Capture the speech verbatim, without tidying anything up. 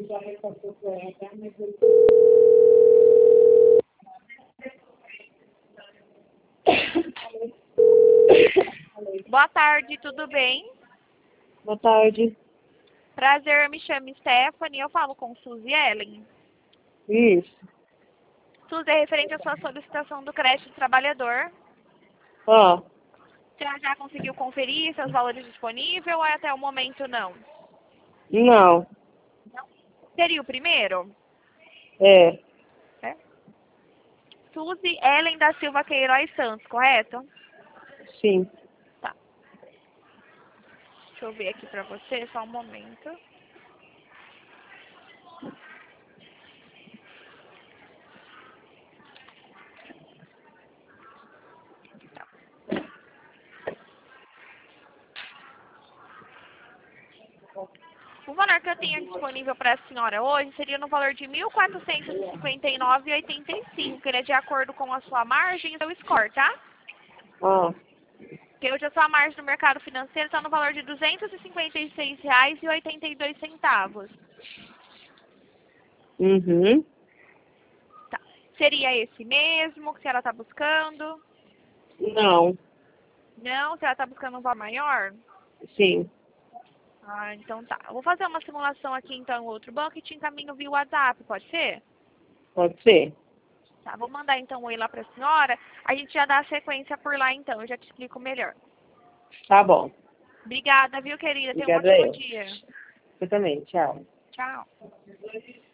já repassou para ela, mas eu... Boa tarde, tudo bem? Boa tarde. Prazer, me chamo Stephanie, eu falo com Suzy Ellen. Isso. Suzy, é referente à sua solicitação do crédito trabalhador. Ó, Você já conseguiu conferir seus valores disponíveis ou até o momento não? não. Seria o primeiro? É, É. Suzy Ellen da Silva Queiroz Santos, correto? sim. Tá. Deixa eu ver aqui pra você, só um momento. O valor que eu tenho disponível para a senhora hoje seria no valor de mil quatrocentos e cinquenta e nove reais e oitenta e cinco centavos, que ele é de acordo com a sua margem e seu score, tá? Ó, Porque hoje a sua margem no mercado financeiro está no valor de duzentos e cinquenta e seis reais e oitenta e dois centavos. uhum. Tá. Seria esse mesmo que a senhora está buscando? Não, Não? A senhora está buscando um valor maior? sim. Ah, então tá. Eu vou fazer uma simulação aqui então em outro banco e te encaminho via WhatsApp, pode ser? Pode ser. Tá, vou mandar então um oi lá para a senhora. A gente já dá a sequência por lá então, eu já te explico melhor. Tá bom. Obrigada, viu, querida? Tenha um Obrigada ótimo eu. dia. Você também, tchau. Tchau.